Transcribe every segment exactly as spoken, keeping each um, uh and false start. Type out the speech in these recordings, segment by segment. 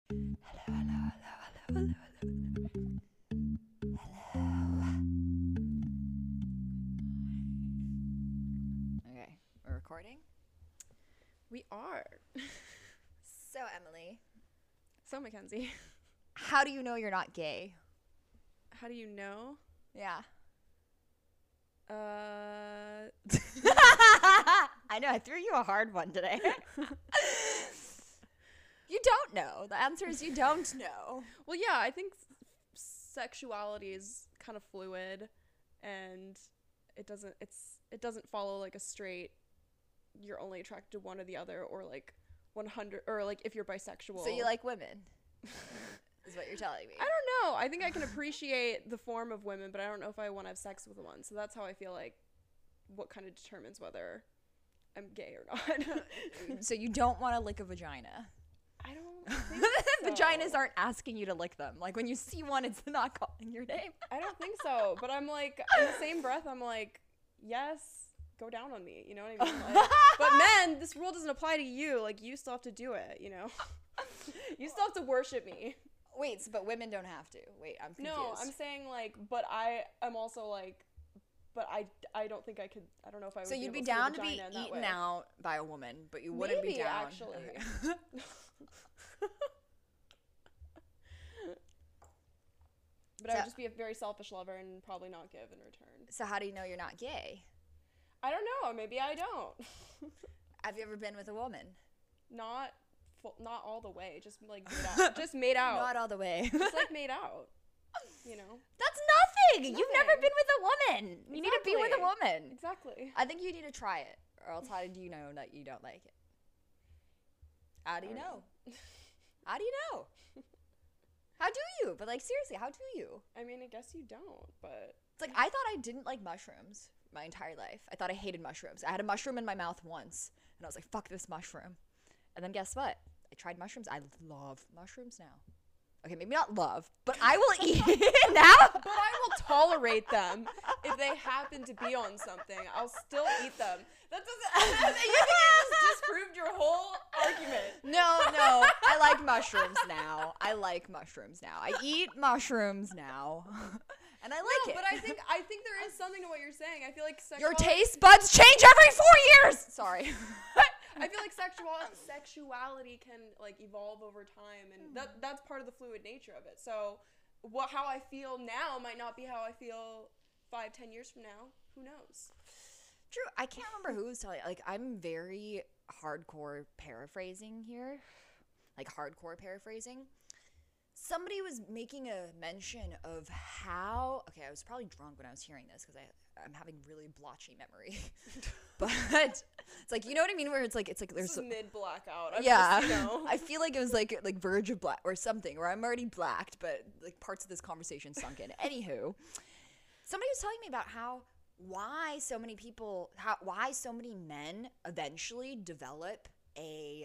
Hello, hello, hello, hello, hello, hello. Okay, we're recording. We are. So, Emily, So, Mackenzie, how do you know you're not gay? how do you know? Yeah. Uh, I know, I threw you a hard one today. You don't know. The answer is you don't know. well, yeah, I think s- sexuality is kind of fluid, and it doesn't. It's it doesn't follow like a straight. You're only attracted to one or the other, or like one hundred, or like if you're bisexual. So you like women, is what you're telling me. I don't know. I think I can appreciate the form of women, but I don't know if I want to have sex with one. So that's how I feel like what kind of determines whether I'm gay or not. So you don't want to lick a vagina. I don't think so. Vaginas aren't asking you to lick them. Like when you see one, it's not calling your name. I don't think so. But I'm like, in the same breath, I'm like, yes, go down on me. You know what I mean? Like, but men, this rule doesn't apply to you. Like, you still have to do it, you know? You still have to worship me. Wait, so, but women don't have to. Wait, I'm confused. No, I'm saying, like, but I am also, like, but I, I don't think I could, I don't know if I would So be you'd be able to see a down to be vagina in that eaten way. out by a woman, but you wouldn't Maybe, be down. actually. Okay. But I So- would just be a very selfish lover and probably not give in return. So how do you know you're not gay? I don't know. Maybe I don't. Have you ever been with a woman? Not, full, not all the way. Just like made out. Just made out. Not all the way. Just like made out. You know. That's nothing. You've never Nothing. been with a woman. You need to be with a Exactly. woman. Exactly. I think you need to try it, or else how do you know that you don't like it? How do you I don't know? How do you know? How do you? But like seriously, how do you? I mean, I guess you don't, but It's like I thought I didn't like mushrooms my entire life. I thought I hated mushrooms. I had a mushroom in my mouth once, and I was like, "Fuck this mushroom." And then guess what? I tried mushrooms. I love mushrooms now. Okay, maybe not love, but I will eat it now. but I will tolerate them if they happen to be on something. I'll still eat them. That doesn't. You think you just disproved your whole argument? No, no. I like mushrooms now. I like mushrooms now. I eat mushrooms now. And I like No, it. but I think I think there is something to what you're saying. I feel like your sexuality, taste buds change every four years. Sorry. I feel like sexual sexuality can like evolve over time, and that that's part of the fluid nature of it. So, what how I feel now might not be how I feel five, ten years from now. Who knows? True. I can't remember who was telling. Like, I'm very hardcore paraphrasing here. Like hardcore paraphrasing. Somebody was making a mention of how. Okay, I was probably drunk when I was hearing this because I I'm having really blotchy memory. But it's like, you know what I mean, where it's like it's like there's This is mid blackout. yeah. Just, you know. I feel like it was like like verge of black or something, where I'm already blacked, but like parts of this conversation sunk in. Anywho, somebody was telling me about how why so many people how why so many men eventually develop a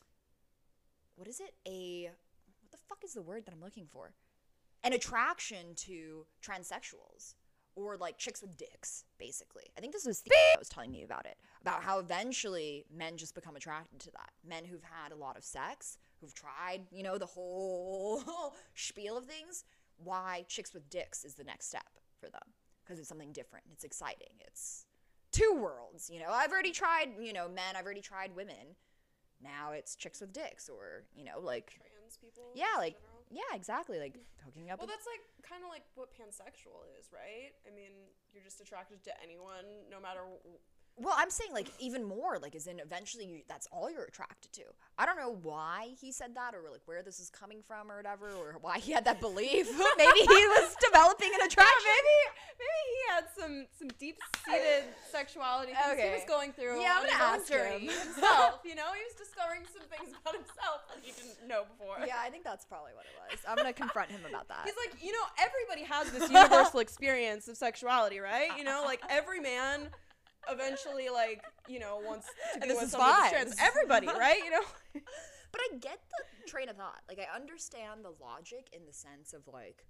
what is it a what the fuck is the word that I'm looking for? An attraction to transsexuals. Or like chicks with dicks, basically. I think this was the that was telling me about it. About how eventually men just become attracted to that. Men who've had a lot of sex, who've tried, you know, the whole spiel of things. Why chicks with dicks is the next step for them. Because it's something different. It's exciting. It's two worlds, you know. I've already tried, you know, men. I've already tried women. Now it's chicks with dicks or, you know, like... Trans people. Yeah, in like... general. Yeah, exactly. Like, hooking up Well, with... that's like kind of like what pansexual is, right? I mean, you're just attracted to anyone, no matter. W- Well, I'm saying, like, even more, like, as in eventually you, that's all you're attracted to. I don't know why he said that or, like, where this is coming from or whatever, or why he had that belief. Maybe he was developing an attraction. Yeah, maybe maybe he had some some deep-seated sexuality things he Okay. was going through Yeah, I'm on his gonna own ask journey him. himself. You know, he was discovering some things about himself that he didn't know before. Yeah, I think that's probably what it was. I'm going to confront him about that. He's like, you know, everybody has this universal experience of sexuality, right? You know, like every man eventually, like, you know, wants to And be this with is somebody who's fine. trans. Everybody, right? You know. But I get the train of thought. Like, I understand the logic in the sense of, like,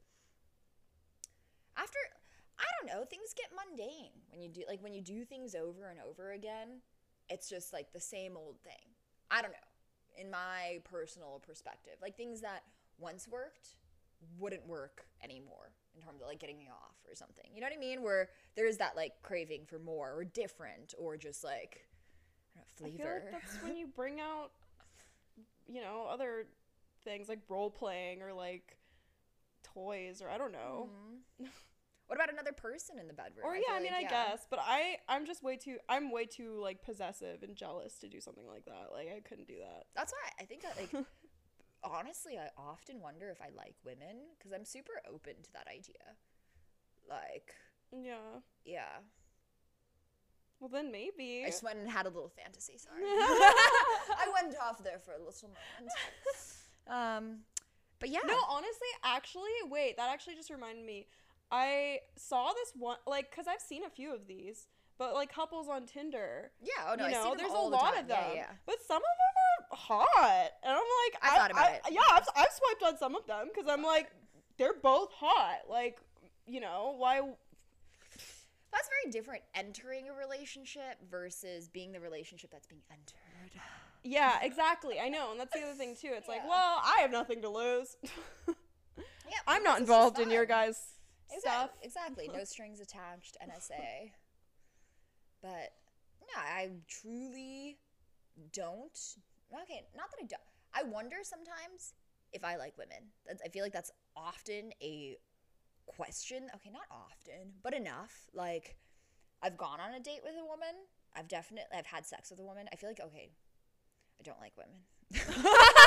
after, I don't know, things get mundane when you do, like, when you do things over and over again, it's just, like, the same old thing. I don't know. in my personal perspective. Like things that once worked wouldn't work anymore in terms of like getting me off or something. You know what I mean? Where there is that like craving for more or different or just like I don't know, flavor. I feel like that's when you bring out, you know, other things like role playing or like toys or I don't know. Mm-hmm. What about another person in the bedroom? Or I yeah, feel I mean, like, I yeah. guess, but I, I'm just way too, I'm way too like possessive and jealous to do something like that. Like I couldn't do that. That's why I think that like, honestly, I often wonder if I like women because I'm super open to that idea. Like, Yeah. yeah. Well, then maybe. I just went and had a little fantasy. Sorry, I went off there for a little moment. Um, but yeah. No, honestly, actually, wait, that actually just reminded me. I saw this one, like, because I've seen a few of these, but, like, couples on Tinder. Yeah, oh no, you I see know, them there's all a the lot time. of them. Yeah, yeah. But some of them are hot. And I'm like, I thought about it. Yeah, I've, I've swiped on some of them because I'm like, they're both hot. Like, you know, why? That's very different, entering a relationship versus being the relationship that's being entered. Yeah, exactly. I know. And that's the other thing, too. It's Yeah. like, well, I have nothing to lose. Yeah, I'm because not it's involved just in your fun. guys' stuff. Exactly, exactly. No strings attached, N S A. But, yeah, I truly don't. Okay, not that I don't. I wonder sometimes if I like women. That's, I feel like that's often a question. Okay, not often, but enough. Like, I've gone on a date with a woman. I've definitely, I've had sex with a woman. I feel like, okay, I don't like women.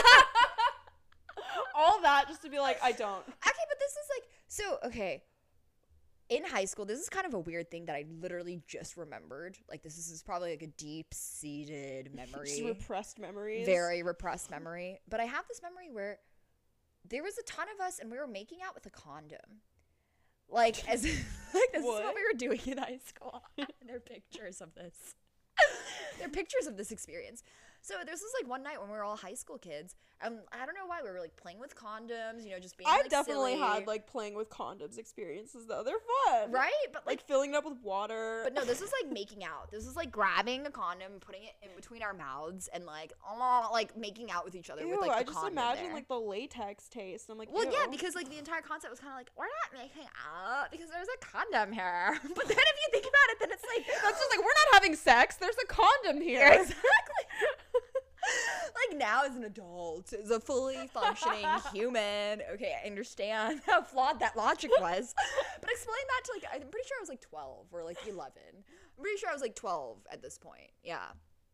All that just to be like, I don't. Okay, but this is like, so, okay. In high school, this is kind of a weird thing that I literally just remembered. Like, this is probably like a deep-seated memory. Just repressed memories. Very repressed memory. But I have this memory where there was a ton of us and we were making out with a condom. Like, as like this What? is what we were doing in high school. And there are pictures of this. There are pictures of this experience. So this was like one night when we were all high school kids. Um, I don't know why we were like playing with condoms, you know, just being I've like definitely silly. had like playing with condoms experiences though. They're fun. Right? But Like like filling it up with water. But no, this was like making out. This was like grabbing a condom, putting it in between our mouths, and like, oh, like making out with each other Ew, with like the I just condom imagine there. like the latex taste. I'm like, Well, yeah, ew. because like the entire concept was kind of like, we're not making out because there's a condom here. But then if you think about it, then it's like That's just like, we're not having sex. There's a condom here. exactly. Like now as an adult, as a fully functioning human, okay, I understand how flawed that logic was. But explain that to like, I'm pretty sure I was like twelve or like eleven. I'm pretty sure I was like twelve at this point. Yeah.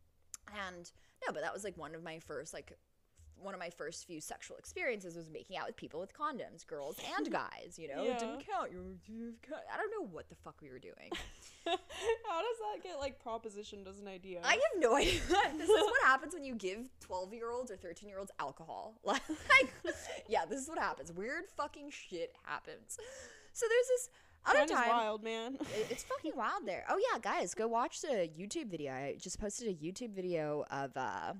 And no, but that was like one of my first like one of my first few sexual experiences was making out with people with condoms, girls and guys, you know? Yeah. It didn't count. You were, I don't know what the fuck we were doing. How does that get like propositioned as an idea? I have no idea. This is what happens when you give twelve-year-olds or thirteen-year-olds alcohol. Like, yeah, this is what happens. Weird fucking shit happens. So there's this other Mine is time. wild, man. It- It's fucking wild there. Oh yeah, guys, go watch the YouTube video. I just posted a YouTube video of uh,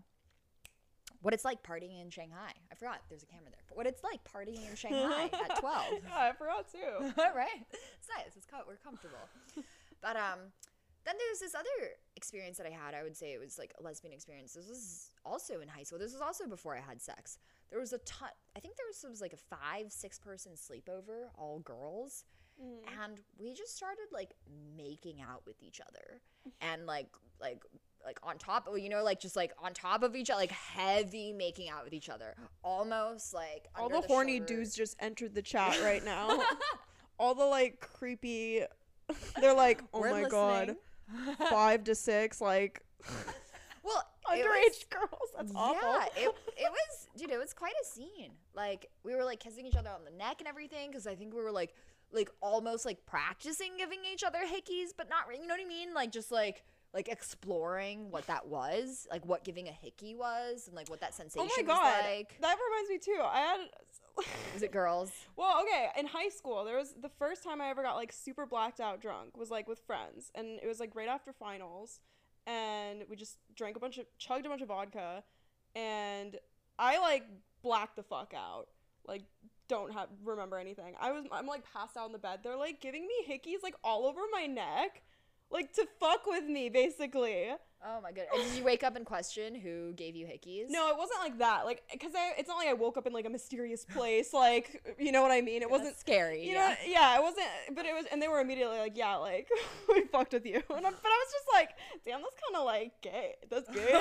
what it's like partying in Shanghai. I forgot there's a camera there. But what it's like partying in Shanghai at twelve. Yeah, I forgot too. Right? It's nice. It's co- we're comfortable. But um, then there's this other experience that I had. I would say it was like a lesbian experience. This was also in high school. This was also before I had sex. There was a ton. I think there was, was like a five, six person sleepover, all girls. Mm. And we just started like making out with each other and like like like on top of, you know, like just like on top of each other, like heavy making out with each other, almost like All under the horny shoulder. dudes just entered the chat right now. All the like creepy, they're like, oh We're my god, listening. five to six, like Well, it underage was- girls. That's awful. Yeah, it, it was, dude, it was quite a scene. Like, we were, like, kissing each other on the neck and everything, because I think we were, like, like, almost, like, practicing giving each other hickeys, but not really, you know what I mean? Like, just, like, like, exploring what that was, like, what giving a hickey was, and, like, what that sensation Oh my god, was like. that reminds me too. I had. Was it girls? Well, okay, in high school, there was the first time I ever got like super blacked out drunk was like with friends, and it was like right after finals, and we just drank a bunch of chugged a bunch of vodka, and I like blacked the fuck out, like don't have remember anything. I was I'm like passed out in the bed. They're like giving me hickeys like all over my neck, like to fuck with me basically. Oh my goodness. And did you wake up and question who gave you hickeys? No, it wasn't like that. Like, because it's not like I woke up in like a mysterious place. Like, you know what I mean? It wasn't That's scary. You yeah. know, yeah, it wasn't. But it was, and they were immediately like, yeah, like we fucked with you. And I'm, but I was just like, damn, that's kind of like gay. That's gay.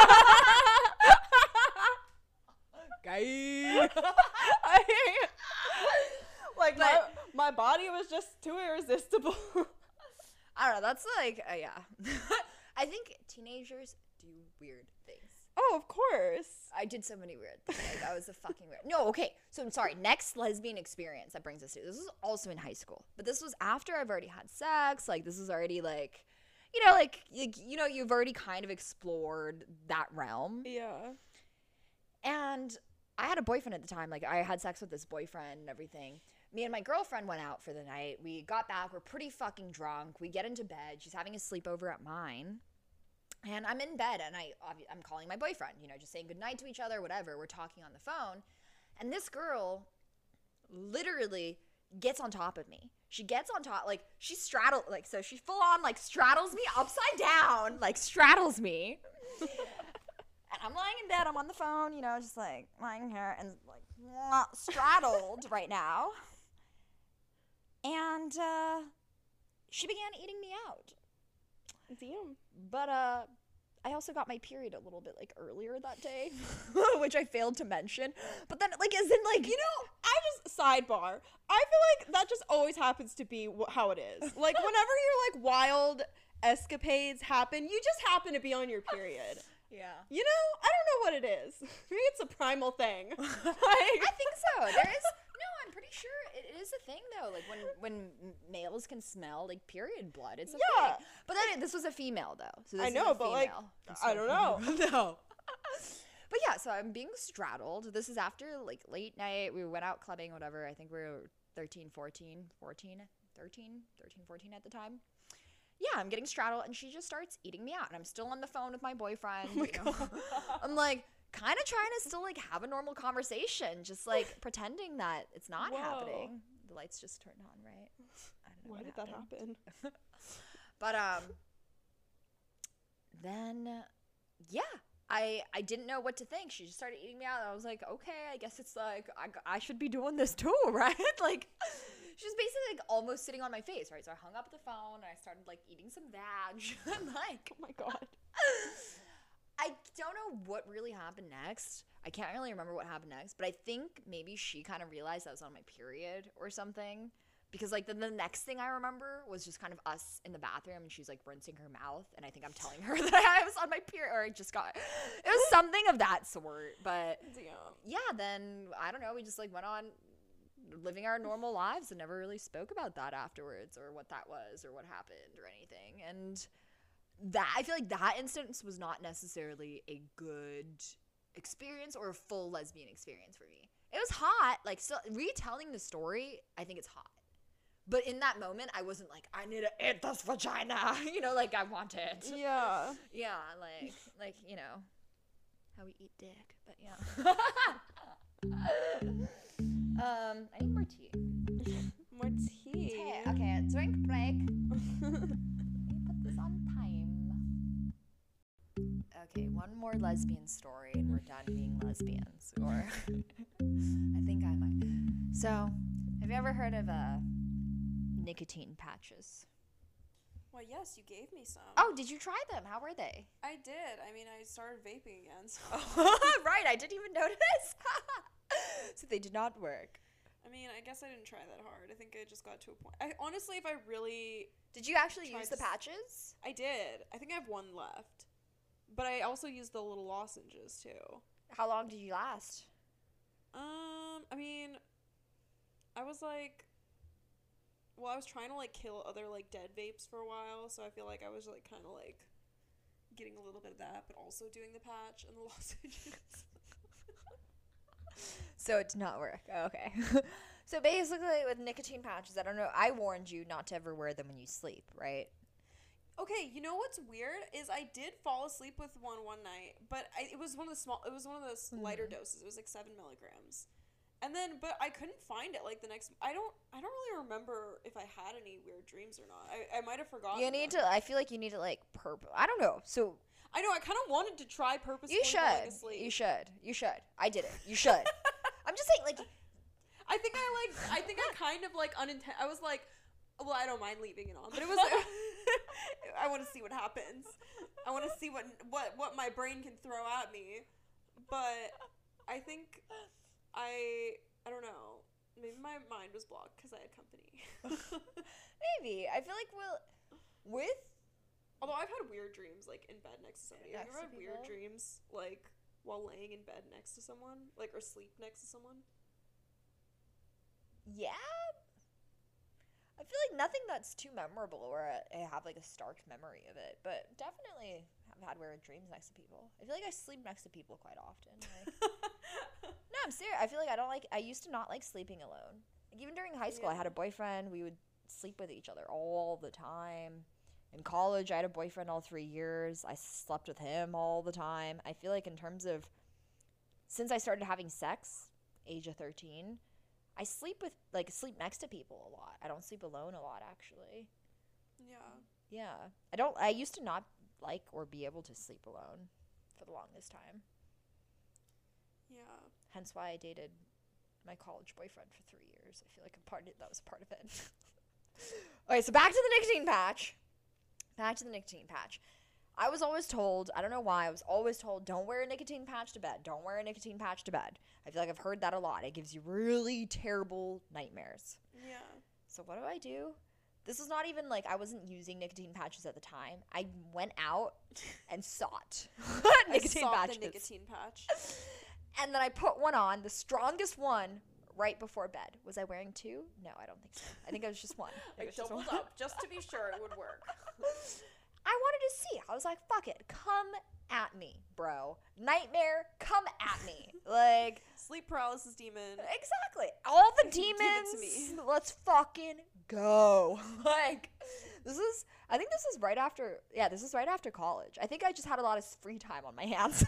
Gay. I, like But- my my body was just too irresistible. I don't know. That's like, uh, yeah. I think teenagers do weird things. Oh, of course. I did so many weird things. Like, I was a fucking weird. No, okay. So I'm sorry. Next lesbian experience that brings us to this was also in high school, but this was after I've already had sex. Like this was already like, you know, like you, you know, you've already kind of explored that realm. Yeah. And I had a boyfriend at the time. Like I had sex with this boyfriend and everything. Me and my girlfriend went out for the night. We got back. We're pretty fucking drunk. We get into bed. She's having a sleepover at mine. And I'm in bed and I, I'm calling my boyfriend, you know, just saying goodnight to each other, whatever. We're talking on the phone. And this girl literally gets on top of me. She gets on top, like she straddles, like, so she full on like straddles me upside down, like straddles me. And I'm lying in bed. I'm on the phone, you know, just like lying here and like mwah, straddled right now. And uh, she began eating me out. Damn. But uh, I also got my period a little bit like earlier that day, which I failed to mention. But then, like, as in, like, You know, I just sidebar. I feel like that just always happens to be wh- how it is. Like whenever your like wild escapades happen, you just happen to be on your period. yeah, You know, I don't know what it is. Maybe it's a primal thing. Like, I think so. There is no. I'm pretty sure it is a thing though. Like when when males can smell like period blood, it's a Yeah. thing. But then this was a female though. So this I is know, a but, like, female I don't know. no. But yeah, so I'm being straddled. This is after like late night. We went out clubbing, whatever. I think we were thirteen, fourteen, fourteen, thirteen, thirteen, fourteen at the time. Yeah, I'm getting straddled and she just starts eating me out. And I'm still on the phone with my boyfriend. Oh my you know? God. I'm like kind of trying to still like have a normal conversation, just like pretending that it's not Whoa. happening. The lights just turned on, right? I don't know Why what did happened. that happen? But um then yeah, I I didn't know what to think. She just started eating me out. And I was like, okay, I guess it's like I, I should be doing this too, right? Like she was basically like almost sitting on my face, right? So I hung up the phone and I started like eating some vag. I'm like, Oh my God. I don't know what really happened next. I can't really remember what happened next, but I think maybe she kind of realized I was on my period or something. Because, like, then the next thing I remember was just kind of us in the bathroom, and she's, like, rinsing her mouth, and I think I'm telling her that I was on my period, or I just got, it was something of that sort, but, Damn. yeah, then, I don't know, we just, like, went on living our normal lives and never really spoke about that afterwards, or what that was, or what happened, or anything, and that, I feel like that instance was not necessarily a good experience, or a full lesbian experience for me. It was hot, like, still, retelling the story, I think it's hot. But in that moment, I wasn't like, I need to eat this vagina, you know, like I want it. Yeah. Yeah, like, like you know, how we eat dick, but yeah. um, I need more tea. More tea. Tea. Okay, drink break. Let me put this on time. Okay, one more lesbian story, and we're done being lesbians. Or, I think I might. So, have you ever heard of a nicotine patches? Well, yes, you gave me some. Oh, did you try them? How were they? I did. I mean, I started vaping again. So. Right, I didn't even notice. So they did not work. I mean, I guess I didn't try that hard. I think I just got to a point. I honestly, if I really, Did you actually Tried use the to s- patches? I did. I think I have one left, but I also used the little lozenges too. How long did you last? Um, I mean, I was like, well, I was trying to like kill other like dead vapes for a while, so I feel like I was like kind of like getting a little bit of that, but also doing the patch and the lozenges. So it did not work. Oh, okay. So basically with nicotine patches, I don't know, I warned you not to ever wear them when you sleep, right? Okay, you know what's weird is I did fall asleep with one one night, but I, it was one of the small. It was one of those lighter doses. It was like seven milligrams, and then but I couldn't find it like the next. I don't. I don't really remember if I had any weird dreams or not. I, I might have forgotten. You need them. to, I feel like you need to like perp, I don't know. So I know, I kind of wanted to try purposefully You falling should. asleep. You should. You should. I did it. You should. I'm just saying, like, I think I like. I think I kind of like uninten. I was like, well, I don't mind leaving it on, but it was. I want to see what happens. I want to see what what what my brain can throw at me, but I think I I don't know. Maybe my mind was blocked because I had company. maybe. I feel like we'll with. Although I've had weird dreams like in bed next to somebody. Have you Next ever to had weird people? dreams like while laying in bed next to someone, like or sleep next to someone? Yeah. I feel like nothing that's too memorable where I I have like a stark memory of it, but definitely have had weird dreams next to people. I feel like I sleep next to people quite often. Like, no, I'm serious. I feel like I don't like. I used to not like sleeping alone. Like even during high school, I had a Yeah. boyfriend. We would sleep with each other all the time. In college, I had a boyfriend all three years. I slept with him all the time. I feel like in terms of since I started having sex, age of thirteen, I sleep with like sleep next to people a lot. I don't sleep alone a lot actually. Yeah. Yeah. I don't I used to not like or be able to sleep alone for the longest time. Yeah. Hence why I dated my college boyfriend for three years. I feel like a part of, that was a part of it. Okay, so back to the nicotine patch. Back to the nicotine patch. I was always told, I don't know why, I was always told, don't wear a nicotine patch to bed. Don't wear a nicotine patch to bed. I feel like I've heard that a lot. It gives you really terrible nightmares. Yeah. So what do I do? This is not even like I wasn't using nicotine patches at the time. I went out and sought nicotine I sought patches. the nicotine patch. And then I put one on, the strongest one, right before bed. Was I wearing two? No, I don't think so. I think it was just one. I think I it was just doubled one. up just to be sure it would work. I wanted to see. I was like, fuck it. Come at me, bro. Nightmare, come at me. Like, Sleep paralysis demon. exactly. All the Give it demons. to me. Let's fucking go. Like, this is, I think this is right after, yeah, this is right after college. I think I just had a lot of free time on my hands.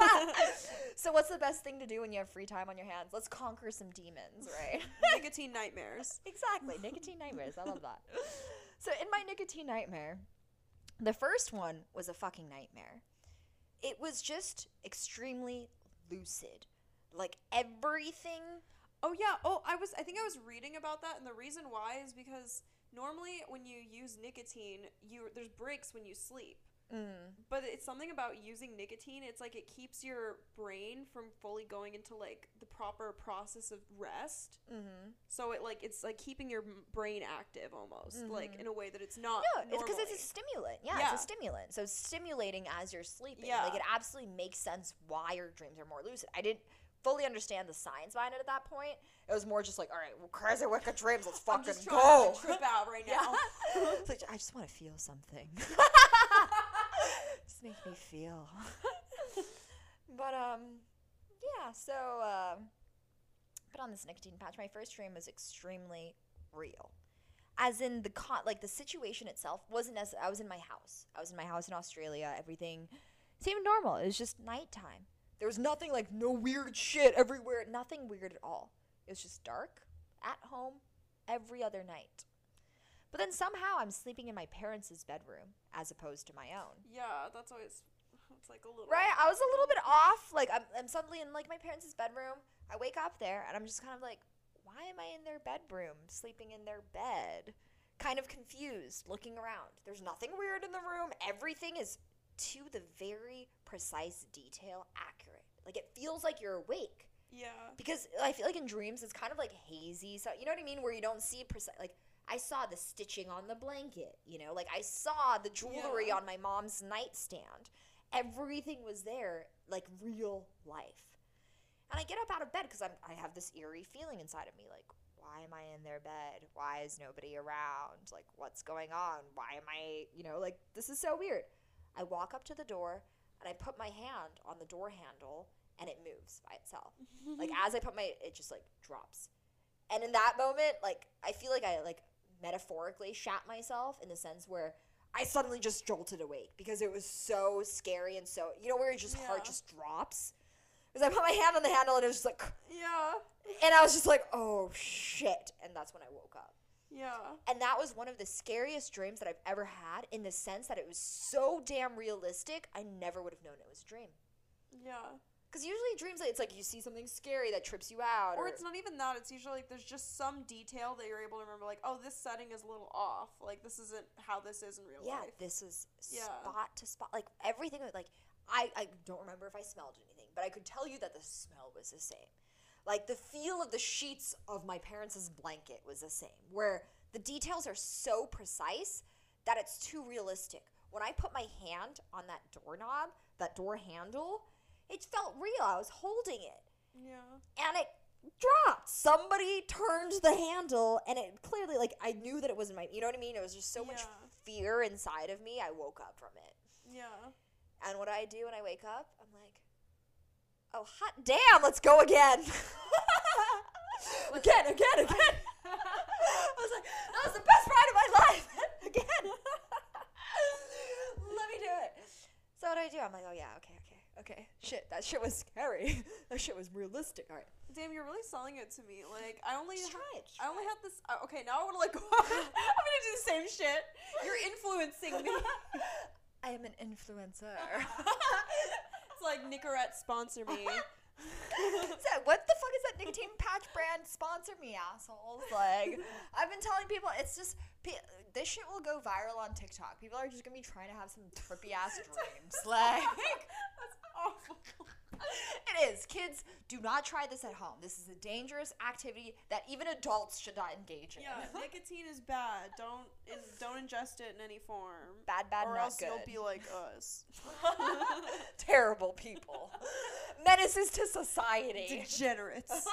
So what's the best thing to do when you have free time on your hands? Let's conquer some demons, right? Nicotine nightmares. Exactly. Nicotine nightmares. I love that. So in my nicotine nightmare, the first one was a fucking nightmare. It was just extremely lucid. Like everything. Oh yeah. Oh, I was. I think I was reading about that, and the reason why is because normally when you use nicotine, you there's breaks when you sleep. Mm. But it's something about using nicotine. It's like it keeps your brain from fully going into like the proper process of rest. Mm-hmm. So it like it's like keeping your m- brain active almost, Mhm. like in a way that it's not. No, it's because it's normally. a stimulant. Yeah, Yeah. it's a stimulant. So it's stimulating as you're sleeping. Yeah. Like it absolutely makes sense why your dreams are more lucid. I didn't fully understand the science behind it at that point. It was more just like, all right, well, crazy wicked dreams, let's I'm fucking just trying go. to trip out right Yeah. now. It's like, I just want to feel something. Just make me feel. But um, yeah. So uh, put on this nicotine patch. My first dream was extremely real, as in the con like the situation itself wasn't as I was in my house. I was in my house in Australia. Everything seemed normal. It was just nighttime. There was nothing like no weird shit everywhere. Nothing weird at all. It was just dark at home every other night. But then somehow I'm sleeping in my parents' bedroom as opposed to my own. Yeah, that's always. It's like a little. Right? I was a little bit off. Like I'm, I'm suddenly in like my parents' bedroom. I wake up there and I'm just kind of like, why am I in their bedroom, sleeping in their bed? Kind of confused, looking around. There's nothing weird in the room. Everything is to the very precise detail accurate. Like it feels like you're awake. Yeah. Because I feel like in dreams it's kind of like hazy. So you know what I mean? Where you don't see precise. Like I saw the stitching on the blanket. You know, like I saw the jewelry Yeah. on my mom's nightstand. Everything was there, like real life. And I get up out of bed because I'm I have this eerie feeling inside of me, like why am I in their bed? Why is nobody around? Like what's going on? Why am I? You know, like this is so weird. I walk up to the door and I put my hand on the door handle and it moves by itself. Like as I put my, it just like drops. And in that moment, like I feel like I like metaphorically shat myself in the sense where I suddenly just jolted awake because it was so scary and so, you know, where your just heart Yeah. just drops. Because I put my hand on the handle and it was just like, Yeah. and I was just like, oh shit. And that's when I woke up. Yeah. And that was one of the scariest dreams that I've ever had, in the sense that it was so damn realistic, I never would have known it was a dream. Yeah. Because usually dreams, it's like you see something scary that trips you out. Or Or, it's not even that. It's usually like there's just some detail that you're able to remember. Like, oh, this setting is a little off. Like, this isn't how this is in real yeah, life. this is Yeah. spot to spot. Like, everything, like, I, I don't remember if I smelled anything, but I could tell you that the smell was the same. Like, the feel of the sheets of my parents' blanket was the same, where the details are so precise that it's too realistic. When I put my hand on that doorknob, that door handle, it felt real. I was holding it. Yeah. And it dropped. Somebody turned the handle, and it clearly, like, I knew that it wasn't my, you know what I mean? It was just so much Yeah. fear inside of me. I woke up from it. Yeah. And what do I do when I wake up? I'm like, oh, hot damn, let's go again. again, again, again. I was like, that was the best ride of my life. Again. Let me do it. So what do I do? I'm like, oh, yeah, okay, okay, okay. Shit, that shit was scary. That shit was realistic. All right. Damn, you're really selling it to me. Like, I only Just ha- try it. Just I only try had this. Uh, okay, now I want to like go. I'm gonna do the same shit. You're influencing me. I am an influencer. It's like Nicorette sponsor me. So what the fuck is that nicotine patch brand? Sponsor me, assholes. Like, I've been telling people, it's just, this shit will go viral on TikTok. People are just gonna be trying to have some trippy ass dreams. Like, That's awful. it is. Kids, do not try this at home. This is a dangerous activity that even adults should not engage in. Yeah, nicotine is bad. Don't in, don't ingest it in any form. Bad, bad, or not else good. you'll be like us. Terrible people. Menaces to society. Degenerates.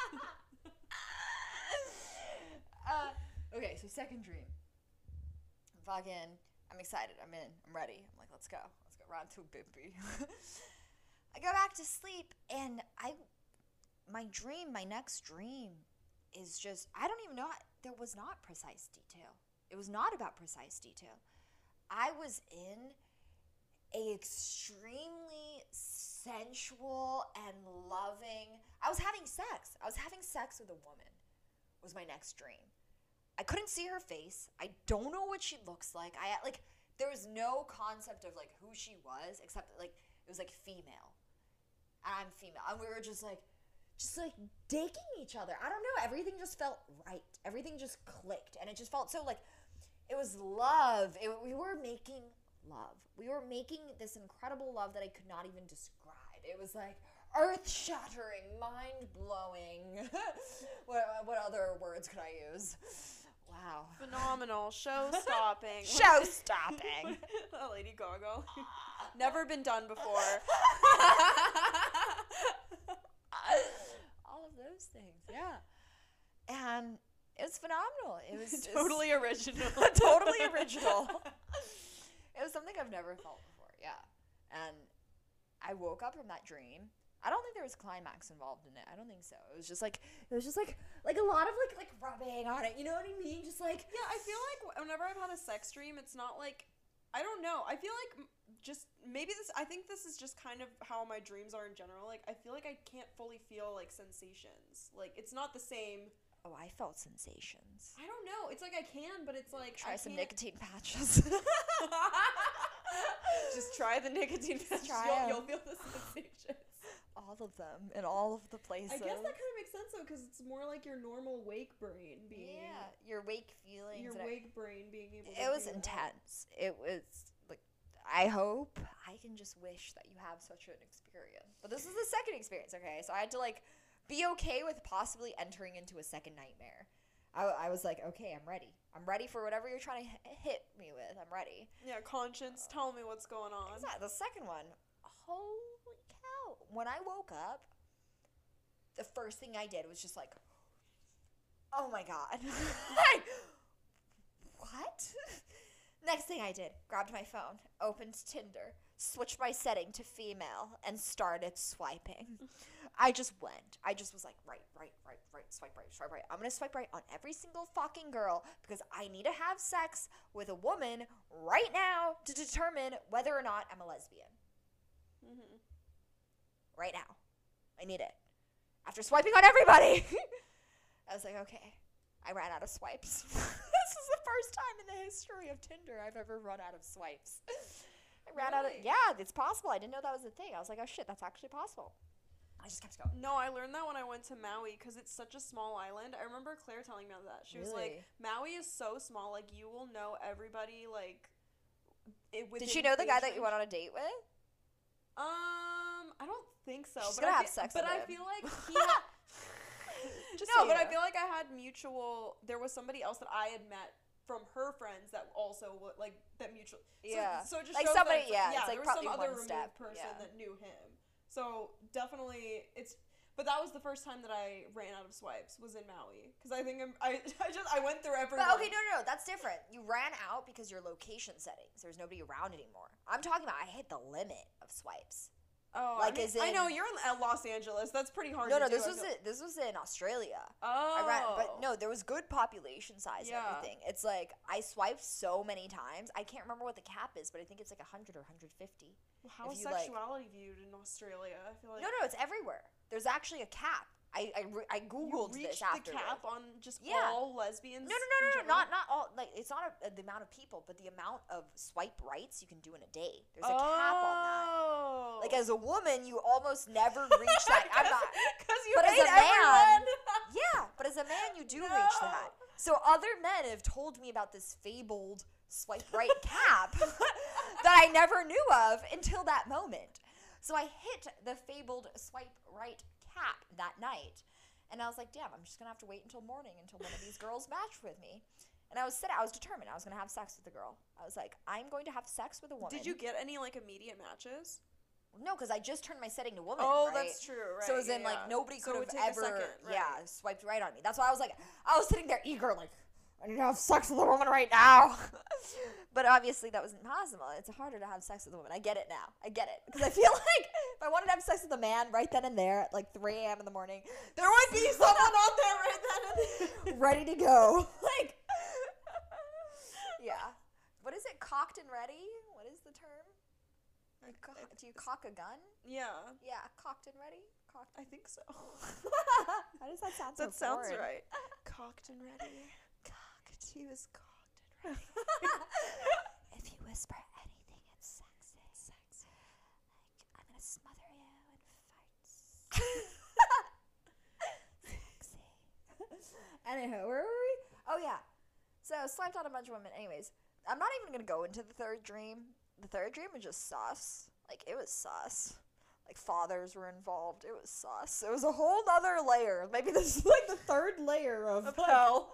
uh, okay, so second dream. Fucking, I'm excited. I'm in. I'm ready. I'm like, let's go. Let's go. Round two, baby. I go back to sleep, and I, my dream, my next dream, is just, I don't even know. There was not precise detail. It was not about precise detail. I was in a extremely sensual and loving, I was having sex. I was having sex with a woman, was my next dream. I couldn't see her face. I don't know what she looks like. I, like, there was no concept of, like, who she was, except, like, it was, like, female. And I'm female. And we were just, like, just, like, digging each other. I don't know. Everything just felt right. Everything just clicked. And it just felt so, like, it was love. It, we were making love. We were making this incredible love that I could not even describe. It was, like, earth-shattering, mind-blowing. what, what other words could I use? Wow. Phenomenal. Show-stopping. Show-stopping. Lady Gaga. Never been done before. All of those things, yeah. And it was phenomenal. It was just Totally original. totally original. It was something I've never felt before, yeah. And I woke up from that dream. I don't think there was climax involved in it. I don't think so. It was just like it was just like like a lot of like like rubbing on it. You know what I mean? Just like Yeah, I feel like whenever I've had a sex dream, it's not like, I don't know. I feel like m- just maybe this. I think this is just kind of how my dreams are in general. Like, I feel like I can't fully feel like sensations. Like, it's not the same. oh, I felt sensations. I don't know. It's like I can, but it's like Try I some can't- nicotine patches. Just try the nicotine patch. try You'll, 'em. you'll feel the sensations. all of them in all of the places. I guess that kind of makes sense though, because it's more like your normal wake brain being. yeah, your wake feelings. Your and I- wake brain being able. to it was do that. intense. It was like, I hope I can just wish that you have such an experience. But this is the second experience, okay? So I had to like be okay with possibly entering into a second nightmare. I, I was like, okay, I'm ready. I'm ready for whatever you're trying to h- hit me with. I'm ready. Yeah, conscience, tell me what's going on. Exactly. The second one, holy cow. When I woke up, the first thing I did was just like, oh my God. Like, what? Next thing I did, grabbed my phone, opened Tinder, switched my setting to female, and started swiping. I just went. I just was like, right, right, right, right, swipe right, swipe right. I'm going to swipe right on every single fucking girl because I need to have sex with a woman right now to determine whether or not I'm a lesbian. Mm-hmm. Right now. I need it. After swiping on everybody, I was like, okay, I ran out of swipes. This is the first time in the history of Tinder I've ever run out of swipes. I ran out of, Really? yeah, it's possible. I didn't know that was a thing. I was like, oh shit, that's actually possible. I just kept going. No, I learned that when I went to Maui because it's such a small island. I remember Claire telling me that. She was like, Really? Maui is so small, like, you will know everybody, like, it, Did she know the guy that you went on a date with? Um, I don't think so. She's but gonna I have fe- sex But with I him. feel like he had... Just no, so you but I know. feel like I had mutual... There was somebody else that I had met from her friends that also, w- like, that mutual... So, Yeah. So it just Like shows somebody- that, yeah, yeah, it's like there was some probably other one removed step, person yeah. that knew him. So definitely, it's... But that was the first time that I ran out of swipes, was in Maui. Because I think I'm, I, I just, I went through everyone. But okay, no, no, no, that's different. You ran out because your location settings. There's nobody around anymore. I'm talking about I hit the limit of swipes. Oh, like, I, mean, as I know, in- you're in uh, Los Angeles. That's pretty hard No, to no, do. this I was feel- it. This was in Australia. Oh. I ran, but no, there was good population size Yeah. and everything. It's like I swiped so many times. I can't remember what the cap is, but I think it's like one hundred or one hundred fifty. Well, how if is you, like- sexuality viewed in Australia? I feel like... No, no, it's everywhere. There's actually a cap. I I, re- I You googled reached this after. the cap on just Yeah. all lesbians? No, no, no, in no, no, general? not not all. Like it's not a, the amount of people, but the amount of swipe rights you can do in a day. There's a cap on that. Oh. Like as a woman, you almost never reach that. I'm not. Because you But as hate a man- everyone. Yeah, but as a man, you do No. reach that. So other men have told me about this fabled swipe right cap that I never knew of until that moment. So I hit the fabled swipe right cap that night. And I was like, damn, I'm just going to have to wait until morning until one of these girls matched with me. And I was set, I was determined. I was going to have sex with the girl. I was like, I'm going to have sex with a woman. Did you get any, like, immediate matches? No, because I just turned my setting to woman. Oh, right? that's true, right. So as in, yeah, like, yeah. nobody So could it would have take a ever, second, right. yeah, swiped right on me. That's why I was like, I was sitting there eager, like, I need to have sex with a woman right now. But obviously that wasn't possible. It's harder to have sex with a woman. I get it now. I get it. Because I feel like if I wanted to have sex with a man right then and there at like three a.m. in the morning, There would be someone out there right then and there. ready to go. Like, yeah. What is it? Cocked and ready? What is the term? You co- do you cock a gun? Yeah, Yeah, cocked and ready. Cocked. I think so. How does that sound? So That sounds foreign? right. Cocked and ready. Cocked. He was cocked and ready. If you whisper anything in sexy, sexy, like I'm gonna smother you in farts. Sexy. Anyhow, where were we? Oh yeah. So swiped on a bunch of women. Anyways, I'm not even gonna go into the third dream. The third dream was just sus. Like it was sus. Like fathers were involved. It was sus. It was a whole nother layer. Maybe this is like the third layer of, Of like- hell.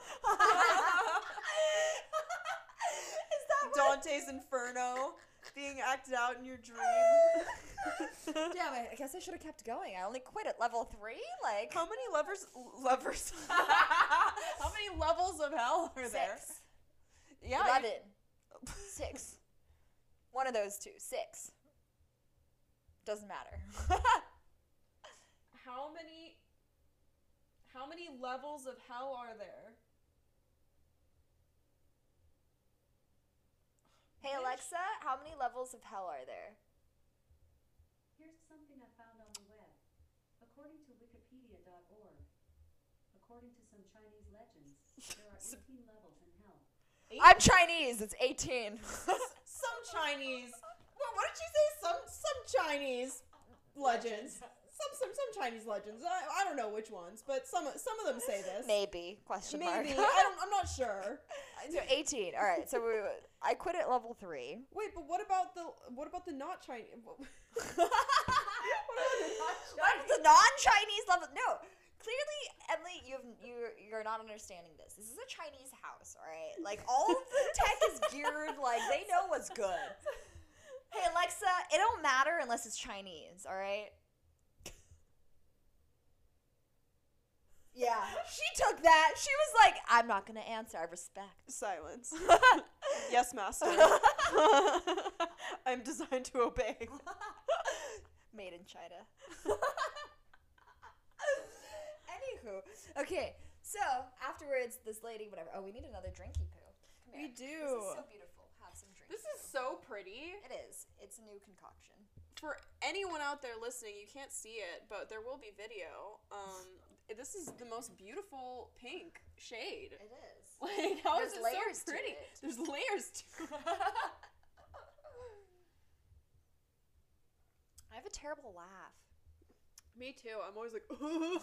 Is that what? Dante's Inferno being acted out in your dream. Damn it, I guess I should have kept going. I only quit at level three? Like, How many levers? Levers. How many levels of hell are there? six. Yeah. Eleven. Six. One of those two. Six. Doesn't matter. How many? How many levels of hell are there? Hey, Alexa, how many levels of hell are there? Here's something I found on the web. According to wikipedia dot org, according to some Chinese legends, there are eighteen levels in hell. I'm Chinese. It's eighteen. Some Chinese. What, what did you say? Some some Chinese legends. Some some some Chinese legends. I, I don't know which ones, but some some of them say this. Maybe. Question mark. Maybe. I don't. I'm not sure. So eighteen. All right. So we, I quit at level three. Wait, but what about the what about the not Chinese? what about the not What's the non-Chinese level? No. Clearly, Emily, you've you you're not understanding this. This is a Chinese house, all right? Like all of the tech is geared like they know what's good. Hey Alexa, it don't matter unless it's Chinese, all right? Yeah, she took that. She was like, "I'm not gonna answer. I respect." Silence. Yes, master. I'm designed to obey. Made in China. Anywho, okay. So afterwards, this lady, whatever. Oh, we need another drinky poo. Come We here. do. This is so beautiful. Have some drinky. This is so pretty. It is. It's a new concoction. For anyone out there listening, you can't see it, but there will be video. Um, this is the most beautiful pink shade. It is. Like, how is There's it layers so to pretty? it. There's layers to it. I have a terrible laugh. Me too. I'm always like,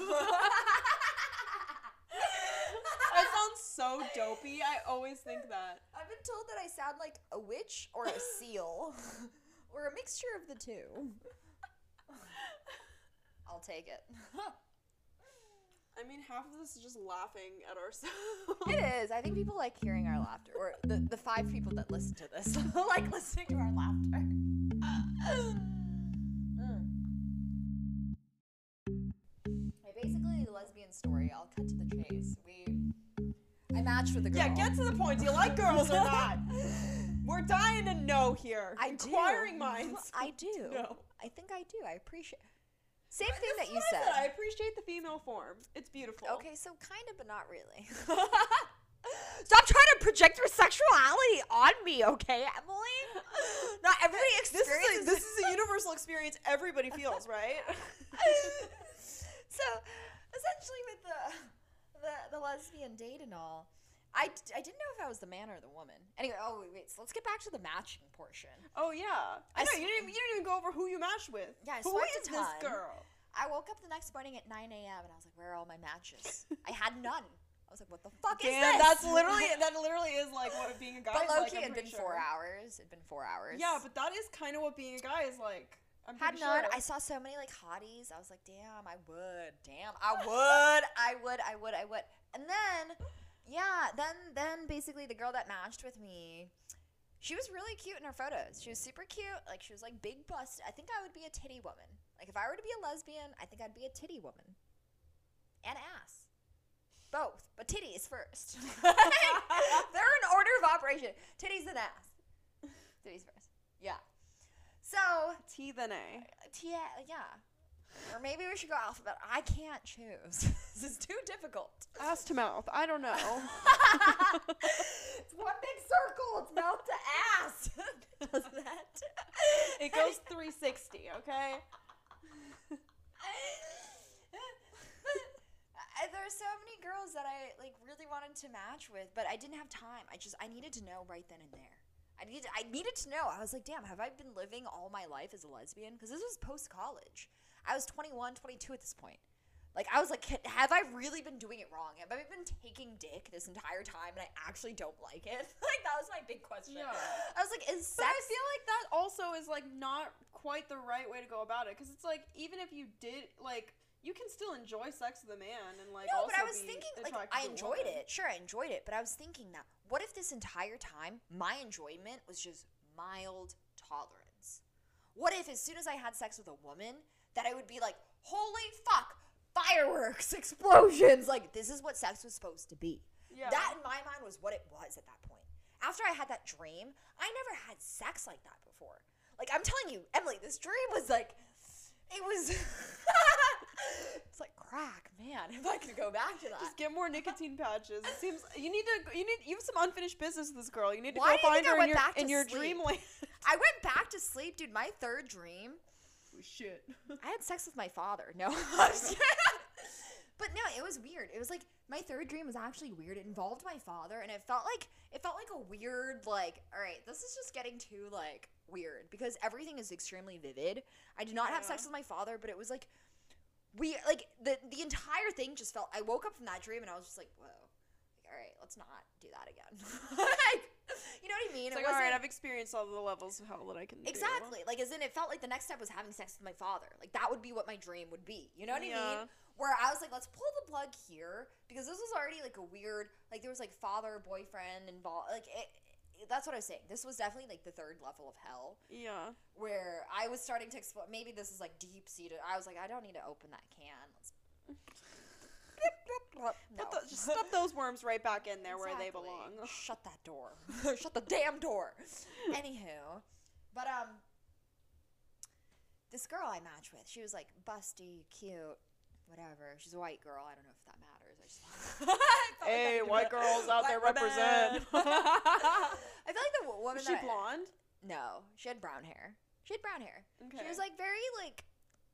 that sounds so dopey. I always think that. I've been told that I sound like a witch or a seal, or a mixture of the two. I'll take it. I mean, half of this is just laughing at ourselves. It is. I think people like hearing our laughter, or the, the five people that listen to this like listening to our laughter. Mm. Okay, basically, the lesbian story. I'll cut to the chase. We, I matched with a girl. Yeah, get to the point. Do you like girls or not? We're dying to know here. I do. Inquiring minds. I do. No. I think I do. I appreciate. Same This thing is that you what I said. I appreciate the female form. It's beautiful. Okay, so kind of, but not really. Stop trying to project your sexuality on me, okay, Emily? Not everybody This is, experiences a, this is a universal experience everybody feels, right? So, essentially, with the, the the lesbian date and all, I, d- I didn't know if I was the man or the woman. Anyway, oh wait, wait. So let's get back to the matching portion. Oh yeah. I I know s- you didn't. You didn't even go over who you matched with. Yeah, I Who swiped a is this ton. girl? I woke up the next morning at nine a.m. and I was like, where are all my matches? I had none. I was like, what the fuck is Damn, this? that's literally that literally is like what being a guy But is low like. key, I'm it'd been pretty four sure. hours. It'd been four hours. Yeah, but that is kind of what being a guy is like. I'm had pretty none. sure. I saw so many like hotties. I was like, damn, I would. Damn, I would. I would. I would. I would. And then, yeah, then then basically the girl that matched with me, she was really cute in her photos. She was super cute. Like she was like big bust. I think I would be a titty woman. Like if I were to be a lesbian, I think I'd be a titty woman. And ass. Both, but titties first. They're in order of operation. Titties and ass. Titties first. Yeah. So, T then A. T- yeah. Or maybe we should go alphabet. I can't choose. This is too difficult. Ass to mouth. I don't know. It's one big circle. It's mouth to ass. Does that? It goes three sixty. Okay. I, there are so many girls that I like really wanted to match with, but I didn't have time. I just I needed to know right then and there. I needed I needed to know. I was like, damn, have I been living all my life as a lesbian? Because this was post college. I was twenty-one, twenty-two at this point. Like I was like, have I really been doing it wrong? Have I been taking dick this entire time and I actually don't like it? Like that was my big question. Yeah. I was like, is But sex? I feel like that also is like not quite the right way to go about it, because it's like even if you did like. You can still enjoy sex with a man and like No, also but I was be thinking, like, attracted I to a enjoyed woman. it. Sure, I enjoyed it, but I was thinking that what if this entire time my enjoyment was just mild tolerance? What if as soon as I had sex with a woman that I would be like, holy fuck, fireworks, explosions, like this is what sex was supposed to be. Yeah. That in my mind was what it was at that point. After I had that dream, I never had sex like that before. Like I'm telling you, Emily, this dream was like, it was, it's like crack, man. If I could go back to that. Just get more nicotine patches. It seems you need to. You need. You have some unfinished business with this girl. You need to Why do go you find think I her in went your back to in your sleep? dreamland. I went back to sleep, dude. My third dream, Shit. I had sex with my father. No. I'm just kidding. But no, it was weird. It was like my third dream was actually weird. It involved my father, and it felt like it felt like a weird like. All right, this is just getting too like weird because everything is extremely vivid. I did not have sex Yeah. with my father, but it was like we like the the entire thing just felt. I woke up from that dream and I was just like, whoa. Like, all right, let's not do that again. Like, you know what I mean? It's It like, all right, wasn't- I've experienced all the levels of hell that I can do. Exactly. Like, as in, it felt like the next step was having sex with my father. Like, that would be what my dream would be. You know what I Yeah. mean? Where I was like, let's pull the plug here because this was already like a weird, like there was like father, boyfriend involved. Like, it, it, that's what I was saying. This was definitely like the third level of hell Yeah. where I was starting to explore. Maybe this is like deep seated. I was like, I don't need to open that can. Let's. No. Put the, just stuff those worms right back in there where they Exactly. belong. Shut that door. Shut the damn door. Anywho, but um, this girl I matched with, she was like busty, cute, whatever. She's a white girl. I don't know if that matters. I just I felt like I Hey, needed to white be- girls out there White represent. women. I feel like the w- woman Was she that I- blonde? no, she had brown hair. She had brown hair. Okay. She was like very like.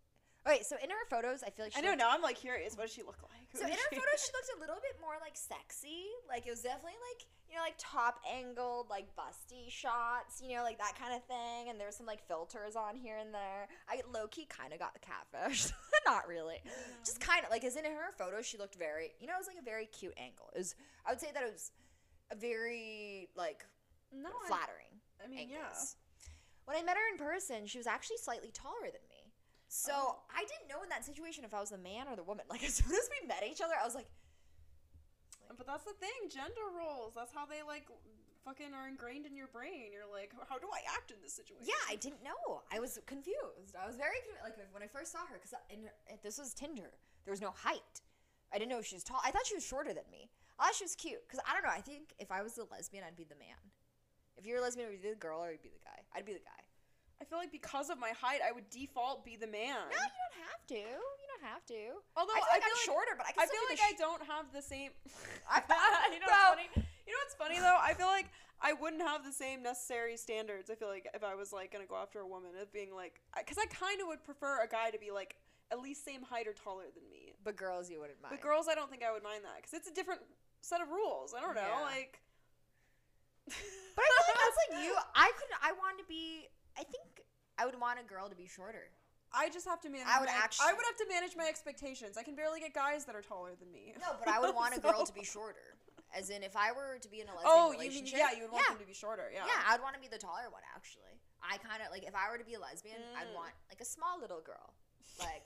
Wait, so in her photos, I feel like she I don't looked- know. I'm like curious. What does she look like? Who So in is her she? photos, she looked a little bit more like sexy. Like it was definitely like, you know, like top angled, like busty shots, you know, like that kind of thing. And there was some like filters on here and there. I low key kind of got the catfish. Not really. Just kind of like, as in her photos, she looked very, you know, it was like a very cute angle. It was, I would say that it was a very like No, I- flattering. I mean, angles. When I met her in person, she was actually slightly taller than me. So Oh. I didn't know in that situation if I was the man or the woman. Like as soon as we met each other, I was like, yeah. But that's the thing. Gender roles. That's how they like fucking are ingrained in your brain. You're like, how do I act in this situation? yeah, I didn't know. I was confused. I was very confu- like when I first saw her, because this was Tinder. There was no height. I didn't know she was tall. I thought she was shorter than me. I thought she was cute. Because I don't know. I think if I was a lesbian, I'd be the man. If you're a lesbian, would you be the girl or would you be the guy? I'd be the guy. I feel like because of my height, I would default be the man. No, you don't have to. You don't have to. Although I feel like I I'm feel shorter, but I can I still feel be like the I sh- don't have the same. I- you know Bro. what's funny? You know what's funny though? I feel like I wouldn't have the same necessary standards. I feel like if I was like gonna go after a woman, of being like, because I kind of would prefer a guy to be like at least same height or taller than me. But girls, you wouldn't mind. But girls, I don't think I would mind that because it's a different set of rules. I don't know, Yeah. like. But I feel like that's like you. I could. I want to be. I think I would want a girl to be shorter. I just have to manage. I would my, actually- I would have to manage my expectations. I can barely get guys that are taller than me. No, but I would want a So- girl to be shorter. As in, if I were to be in a lesbian Oh, you mean relationship, yeah? You would want yeah, them to be shorter. Yeah. yeah, I'd want to be the taller one. Actually, I kind of like if I were to be a lesbian, I'd Mm. want like a small little girl. Like,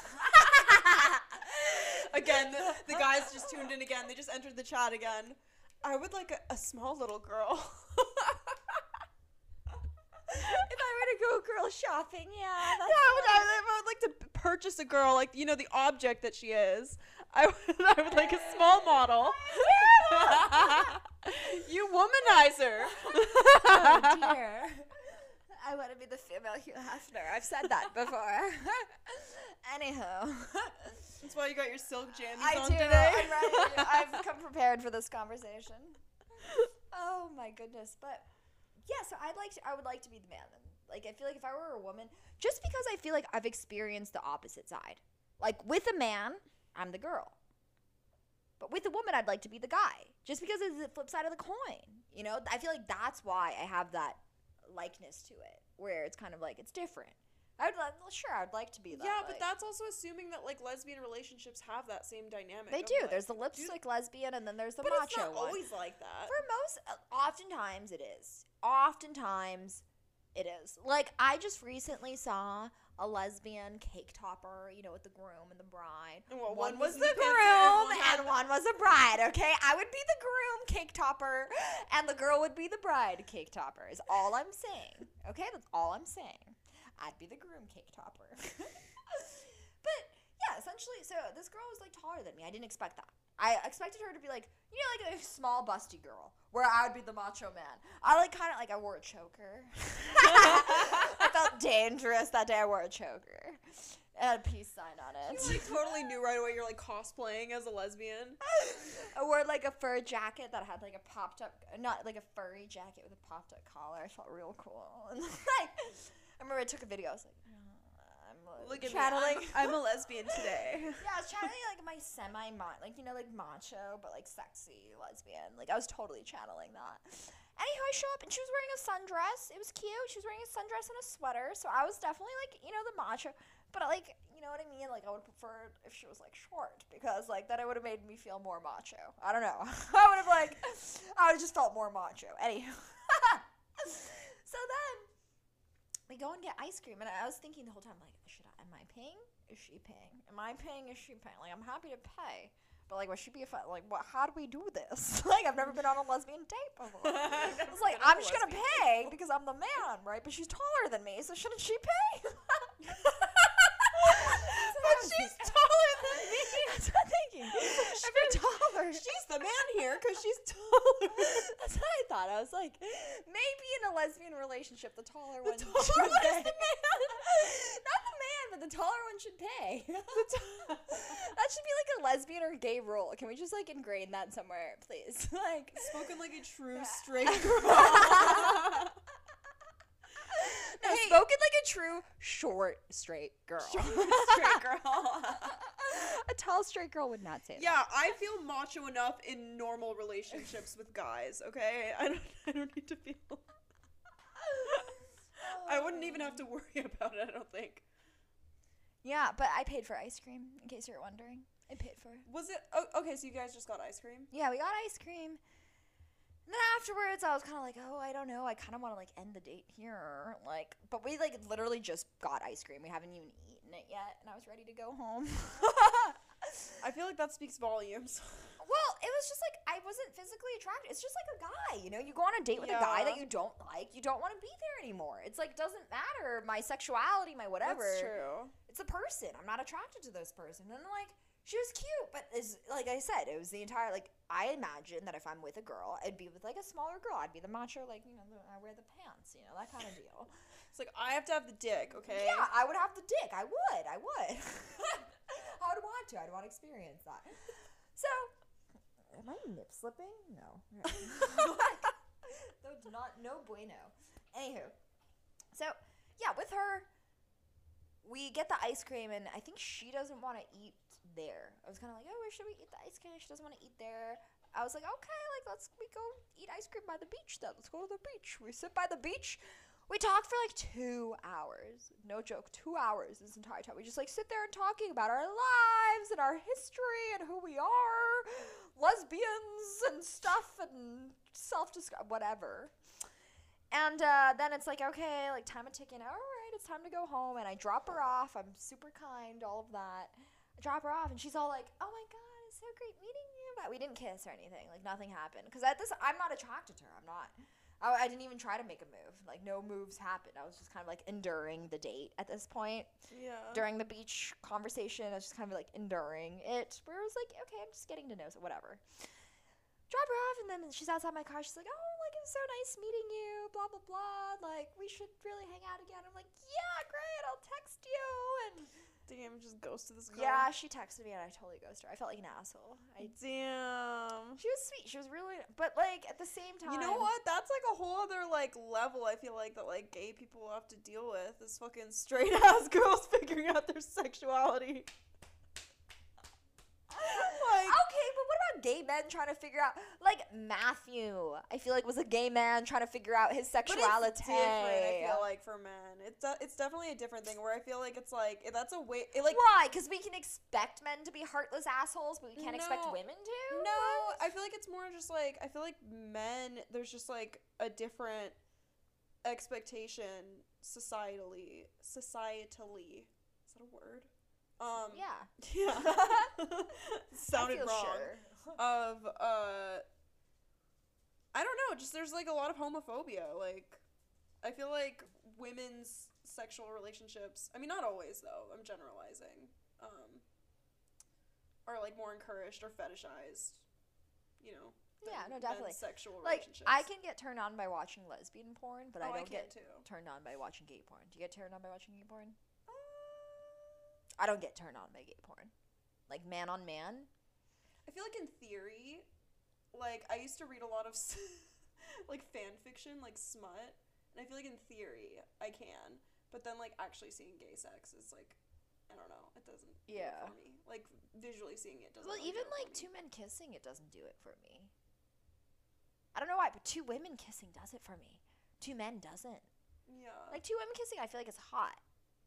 Again, the, the guys just tuned in again. They just entered the chat again. I would like a, a small little girl. if I were to go girl shopping, yeah, that's Yeah, I would, I, would, I would like to p- purchase a girl, like, you know, the object that she is. I would, I would like a small model. You womanizer. oh dear. I want to be the female Hugh Hefner. I've said that before. Anywho. That's why you got your silk jammies I on do. today. I'm ready. I've come prepared for this conversation. Oh my goodness. But yeah, so I'd like to, I would like to be the man then. Like I feel like if I were a woman, just because I feel like I've experienced the opposite side. Like with a man, I'm the girl. But with a woman, I'd like to be the guy. Just because it's the flip side of the coin. You know, I feel like that's why I have that likeness to it, where it's kind of like it's different. I would like, well, sure, I'd like to be that. Yeah, like- but that's also assuming that like lesbian relationships have that same dynamic. they of, do. like- There's the lipstick lesbian, and then there's the but macho it's not one. always like that. For most, uh, oftentimes it is. Oftentimes it is. Like, I just recently saw a lesbian cake topper, you know, with the groom and the bride. And well, one one was was the the pimp groom and one had and one was a bride, okay? I would be the groom cake topper and the girl would be the bride cake topper is all I'm saying. Okay? That's all I'm saying. I'd be the groom cake topper. But yeah, essentially, so this girl was like taller than me. I didn't expect that. I expected her to be like, you know, like a small busty girl, where I would be the macho man. I like kind of like I wore a choker. I felt dangerous that day. I wore a choker. It had a peace sign on it. You like totally knew right away you're like cosplaying as a lesbian. I wore like a fur jacket that had like a popped up, not like a furry jacket with a popped up collar. I felt real cool. And like, I remember I took a video. I was like, "Uh, I'm uh, Look at channeling. me. I'm, I'm a lesbian today. Yeah, I was channeling like my semi like you know like macho but like sexy lesbian. Like I was totally channeling that. Anyhow, I show up and she was wearing a sundress. It was cute. She was wearing a sundress and a sweater, so I was definitely like you know the macho. But like you know what I mean? Like I would prefer if she was like short because like that it would have made me feel more macho. I don't know. I would have like I would have just felt more macho. Anyhow, so then we go and get ice cream, and I was thinking the whole time like, should I? Am I paying? Is she paying? Am I paying? Is she paying? Like, I'm happy to pay. But, like, would she be a fun? Like, what? How do we do this? Like, I've never been on a lesbian date before. I was like, I'm just going to pay because I'm the man, right? But she's taller than me, so shouldn't she pay? But she's taller than me. That's what I'm thinking. If you're taller. She's the man here because she's taller. That's what I thought. I was like, maybe in a lesbian relationship, the taller one taller should one pay. is the man. Not the man, but the taller one should pay. That should be like a lesbian or gay rule. Can we just like ingrain that somewhere, please? Like Spoken like a true Yeah. straight girl. No, Hey. spoken like a true short straight girl. Straight girl. A tall straight girl would not say that. Yeah, I feel macho enough in normal relationships with guys, okay? I don't I don't need to feel I wouldn't even have to worry about it, I don't think. Yeah, but I paid for ice cream, in case you're wondering. I paid for it. Was it oh, okay, so you guys just got ice cream? Yeah, we got ice cream. And then afterwards, I was kind of like, oh, I don't know. I kind of want to, like, end the date here. Like, but we, like, literally just got ice cream. We haven't even eaten it yet, and I was ready to go home. I feel like that speaks volumes. Well, it was just like I wasn't physically attracted. It's just like a guy, you know. You go on a date with a guy that Yeah. you don't like, you don't want to be there anymore. It's like doesn't matter my sexuality, my whatever. That's true. It's a person. I'm not attracted to this person, and like she was cute, but is like I said, it was the entire like I imagine that if I'm with a girl, I'd be with like a smaller girl. I'd be the macho, like you know, the, I wear the pants, you know, that kind of deal. It's like I have to have the dick, okay? Yeah, I would have the dick. I would. I would. I would want to. I'd want to experience that. So, am I nip slipping? No. no, do not. No bueno. Anywho, so yeah, with her, we get the ice cream, and I think she doesn't want to eat there. I was kind of like, oh, where should we eat the ice cream? She doesn't want to eat there. I was like, okay, like let's we go eat ice cream by the beach then. Let's go to the beach. We sit by the beach. We talked for like two hours. No joke, two hours this entire time. We just like sit there and talking about our lives and our history and who we are, lesbians and stuff and self-describe, whatever. And uh, then it's like, okay, like time of ticking. All right, it's time to go home. And I drop her off. I'm super kind, all of that. I drop her off and she's all like, oh my God, it's so great meeting you. But we didn't kiss or anything. Like nothing happened. Because at this, I'm not attracted to her. I'm not. I, I didn't even try to make a move. Like, no moves happened. I was just kind of, like, enduring the date at this point. Yeah. During the beach conversation, I was just kind of, like, enduring it. Where I was like, okay, I'm just getting to know, so whatever. Drop her off, and then she's outside my car. She's like, oh, like, it was so nice meeting you, blah, blah, blah. Like, we should really hang out again. I'm like, yeah, great, I'll text you. And Damn, just ghosted this girl. yeah, she texted me, and I totally ghosted her. I felt like an asshole. I, Damn. she was sweet. She was really, but, like, at the same time. You know what? That's like a whole other like level. I feel like that like gay people have to deal with is fucking straight ass girls figuring out their sexuality. Like, Okay, but what about gay men trying to figure out, like Matthew? I feel like was a gay man trying to figure out his but sexuality. it's different. I feel like for men, it's de- it's definitely a different thing. Where I feel like it's like that's a way. It, like Why? Because we can expect men to be heartless assholes, but we can't expect No. women to. no, I feel like it's more just like I feel like men. There's just like a different expectation societally. Societally, is that a word? Um, Yeah. Yeah. Sounded I feel wrong. Sure. Of uh I don't know, just there's like a lot of homophobia. Like I feel like women's sexual relationships, I mean not always though, I'm generalizing. Um are like more encouraged or fetishized, you know. Yeah, than no, definitely. men's sexual Like relationships. I can get turned on by watching lesbian porn, but Oh, I I don't can get too. turned on by watching gay porn. Do you get turned on by watching gay porn? I don't get turned on by gay porn. Like man on man. I feel like in theory, like I used to read a lot of s- like fan fiction, like smut, and I feel like in theory I can, but then like actually seeing gay sex is like, I don't know, it doesn't do it Yeah. for me. Like visually seeing it doesn't. Well, really even do it for like me. two men kissing, it doesn't do it for me. I don't know why, but two women kissing does it for me. Two men doesn't. Yeah. Like two women kissing, I feel like it's hot,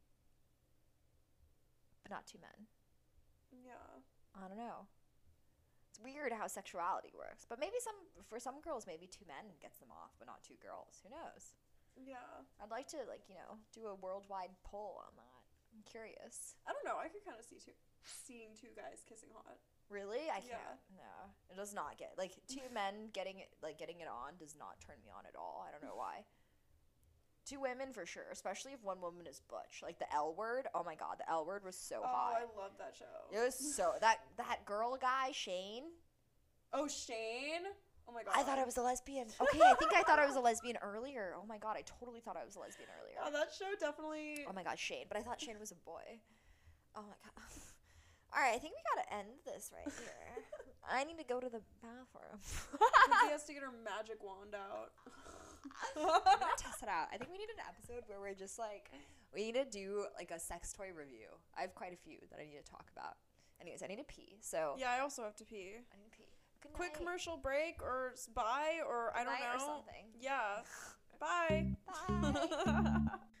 but not two men. Yeah. I don't know. It's weird how sexuality works, but maybe some for some girls, maybe two men gets them off, but not two girls. Who knows? Yeah. I'd like to like you know do a worldwide poll on that. I'm curious. I don't know. I could kind of see two, seeing two guys kissing hot. Really? I Yeah. can't. No, it does not get like two men getting it like getting it on does not turn me on at all. I don't know why. Two women for sure, especially if one woman is butch. Like the L Word. Oh my god, the L Word was so Oh, hot. I love that show. It was so that that girl guy Shane. Oh, Shane. Oh my god. I thought I was a lesbian. Okay, I think I thought I was a lesbian earlier. Oh my god, I totally thought I was a lesbian earlier. Oh, that show definitely. Oh my god, Shane. But I thought Shane was a boy. Oh my god. All right, I think we gotta end this right here. I need to go to the bathroom. Lindsay has to get her magic wand out. I'm gonna test it out. I think we need an episode where we're just like, we need to do like a sex toy review. I have quite a few that I need to talk about. Anyways, I need to pee. So Yeah, I also have to pee. I need to pee. Good Quick night. commercial break or s- bye or I don't Night know. or something. Yeah. Bye. Bye.